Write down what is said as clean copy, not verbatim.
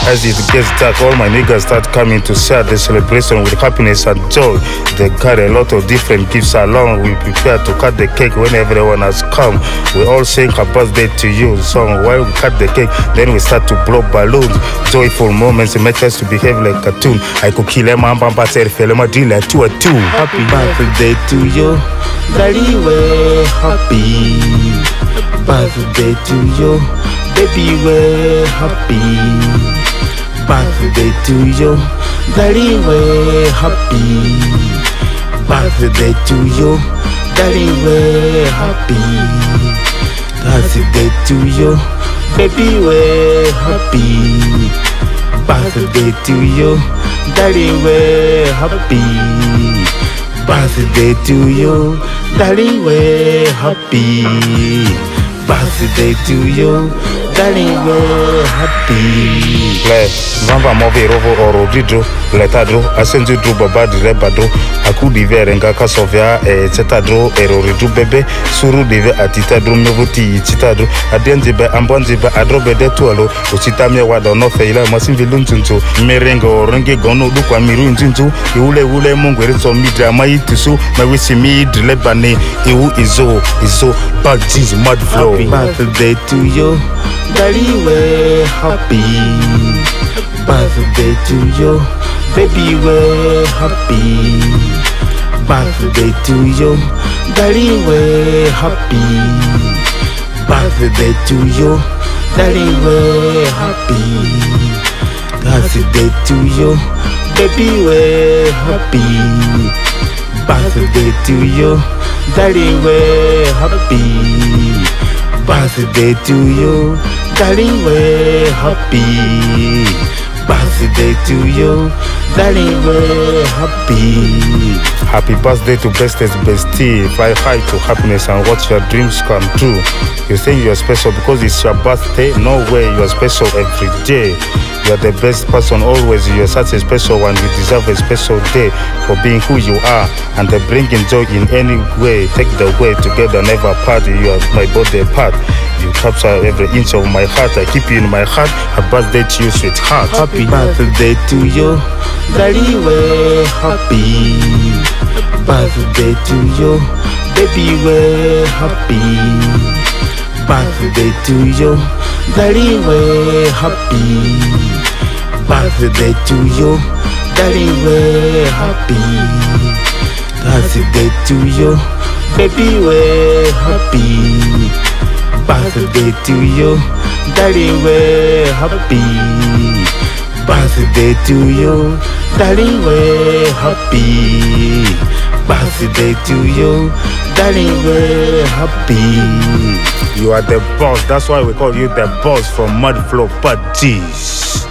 As it gets dark, all my niggas start coming to share the celebration with happiness and joy. They carry a lot of different gifts along. We prepare to cut the cake when everyone has come. We all sing a birthday to you song while we cut the cake. Then we start to blow balloons. Joyful moments make us to behave like a cartoon. I could kill a man, but I feel my deal like 2 or 2. Happy birthday to you, Daddy, we're happy. Birthday to you, baby, we're happy. Birthday to you, Daddy, we're happy. Birthday to you, Daddy, we're happy. Birthday to you, baby, we're happy. Birthday to you, Daddy, we're happy. Birthday to you, Daddy, we're happy. Birthday to you, Daddy, we're happy. Le vamba move rovo oro didro letadro asenju dro babadi rebadro akudi verenga kasovia cetadro erori dro bebe suru deve atitadro mevuti citadro adenzibe ambonzibe adrobe de tualo ucitamye wada no feila masinvilu ntuntu merengo renge gono du kwa miru ntuntu ule mungwere so midra mai tusu mawisi midle bane iwu izo bad jeans mad flow. Happy birthday to you, Daddy, we're happy. Birthday to you, baby, we're happy. Birthday to you, Daddy, we're happy. Birthday to you, Daddy, we're happy. Birthday to you, baby, we're happy. Birthday to you, Daddy, we're happy. Birthday to you, Daddy, we're happy. Birthday to you, Daddy, we're happy. Happy birthday to bestest bestie. Fly high to happiness and watch your dreams come true. You think you're special because it's your birthday? No way, you're special every day. You're the best person always. You're such a special one. You deserve a special day for being who you are and bringing joy in any way. Take the way together, never part. You are my birthday part. You capture every inch of my heart. I keep you in my heart. Happy birthday to you, sweetheart. Happy birthday to you, Daddy, we're happy. Birthday to you, baby, we're happy. Birthday to you, Daddy, we're happy. Birthday to you, Daddy, we're happy. Birthday to you, baby, we're happy. Birthday to you, Daddy, we're happy. Birthday to you, Daddy, we're happy. Birthday to you, Daddy, we're happy. You are the boss, that's why we call you the boss from Mudflow Parties.